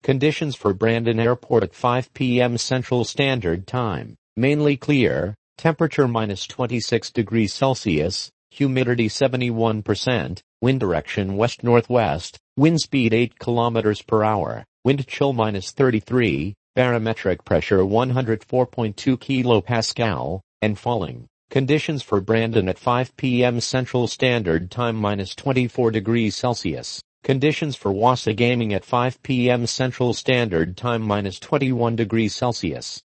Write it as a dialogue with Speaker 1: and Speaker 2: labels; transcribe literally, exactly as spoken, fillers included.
Speaker 1: Conditions for Brandon Airport at five p m Central Standard Time. Mainly clear, temperature minus twenty-six degrees Celsius, humidity seventy-one percent, wind direction west-northwest, wind speed eight kilometers per hour, wind chill minus thirty-three, barometric pressure one hundred four point two kilopascal, and falling. Conditions for Brandon at five p m Central Standard Time minus twenty-four degrees Celsius. Conditions for Wasagaming at five p m Central Standard Time minus twenty-one degrees Celsius.